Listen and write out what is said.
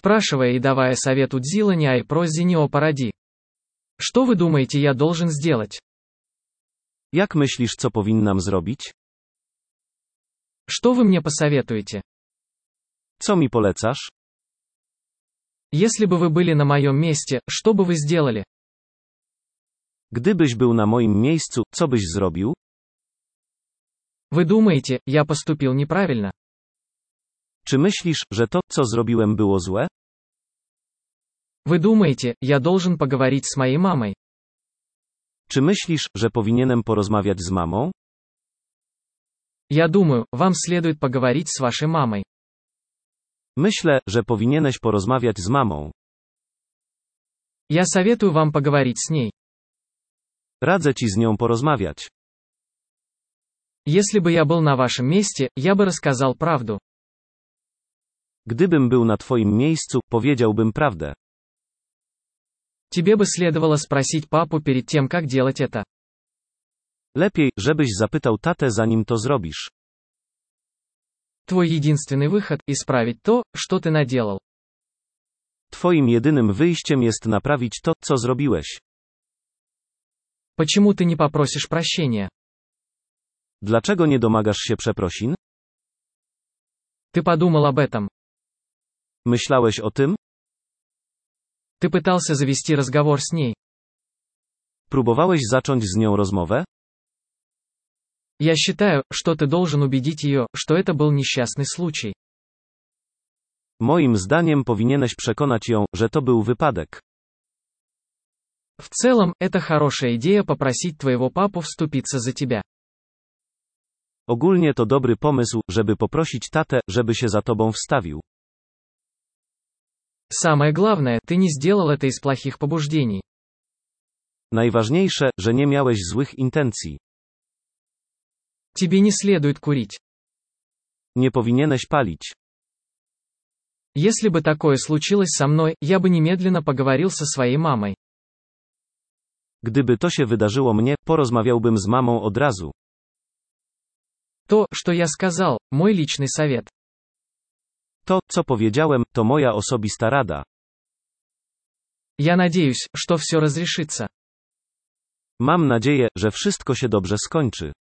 спрашивая и давая совет Удзилане о прозе о паради. Что вы думаете, я должен сделать? Jak myślisz, co powinnam zrobić? Что вы мне посоветуете? Co mi polecasz? Если бы вы были на моем месте, что бы вы сделали? Gdybyś był na moim miejscu, co byś zrobił? Вы думаете, я поступил неправильно? Czy myślisz, że to, co zrobiłem, było złe? Вы думаете, я должен поговорить с моей мамой? Czy myślisz, że powinienem porozmawiać z mamą? Я думаю, вам следует поговорить с вашей мамой. Myślę, że powinieneś porozmawiać z mamą. Я советую вам поговорить с ней. Radzę ci z nią porozmawiać. Если бы я был на вашем месте, я бы рассказал правду. Gdybym był na twoim miejscu, powiedziałbym prawdę. Тебе бы следовало спросить папу перед тем, как делать это. Lepiej, żebyś zapytał tatę, zanim to zrobisz. Твой единственный выход – исправить то, что ты наделал. Twoim jedynym wyjściem jest naprawić to, co zrobiłeś. Почему ты не попросишь прощения? Dlaczego nie domagasz się przeprosin? Ты подумал об этом. Myślałeś o tym? Ты пытался завести разговор с ней. Próbowałeś zacząć z nią rozmowę? Я считаю, что ты должен убедить ее, что это был несчастный случай. Moim zdaniem powinieneś przekonać ją, że to był wypadek. В целом, это хорошая идея попросить твоего папу вступиться за тебя. Ogólnie to dobry pomysł, żeby poprosić tatę, żeby się za tobą wstawił. Самое главное, ты не сделал это из плохих побуждений. Najważniejsze, że nie miałeś złych intencji. Тебе не следует курить. Nie powinieneś palić. Если бы такое случилось со мной, я бы немедленно поговорил со своей мамой. Gdyby to się wydarzyło mnie, porozmawiałbym z mamą od razu. То, что я сказал, мой личный совет. To, co powiedziałem, to moja osobista rada. Я надеюсь, что все разрешится. Mam nadzieję, że wszystko się dobrze skończy.